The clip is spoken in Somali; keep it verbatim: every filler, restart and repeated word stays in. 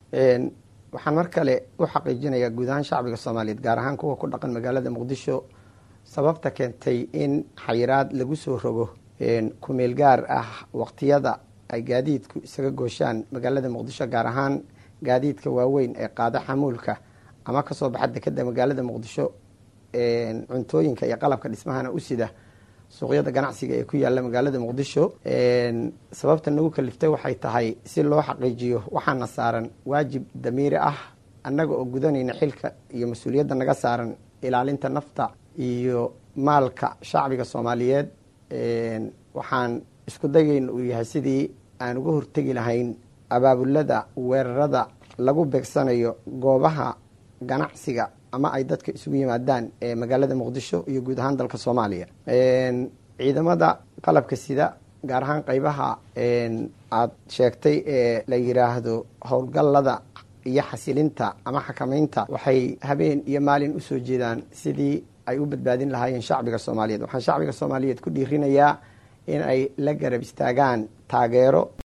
waxaan mar kale u xaqiijinayaa guud ahaan shacbiga soomaaliyeed gaar ahaan kuwa ku dhaqan magaalada muqdisho sababta keentay in xayiraad lagu soo rogo kumeel gaar ah waqtiyada ay gaadiidku isaga gooshaan magaalada muqdisho gaar ahaan gaadiidka waaweyn ee qaada xamuulka ama kasoo baxa dekeda magaalada muqdisho cuntooyinka iyo qalabka dhismahana u sida suuqyada ganacsiga ee ku yaala magaalada muqdisho. sababta nagu kaliftay waxay tahay si loo xaqiijiyo waxaana saaran waajib damiiri ah annaga oo gudanayna xilka iyo mas-uuliyadda naga saaran ilaalinta nafta iyo maalka shacbiga soomaaliyeed. waxaan isku dayayna uu yahay sidii aan uga hortegi lahayn abaabulada weerarada lagu beegsanayo goobaha ganacsiga ama ay dadka isugu yimaadaan ee magaalada muqdisho iyo guud ahaan dalka soomaaliya. ciidamada qalabka sida gaar ahaan qeybaha aad sheegtay ee la yiraahdo howlgallada iyo xasilinta ama xakamaynta waxay habeen iyo maalin usoo jeedaan sidii ay u badbaadin lahaayeen shacbiga soomaaliyeed. waxaan shacbiga soomaaliyeed ku dhiirinayaa in ay la garab istaagaan taageero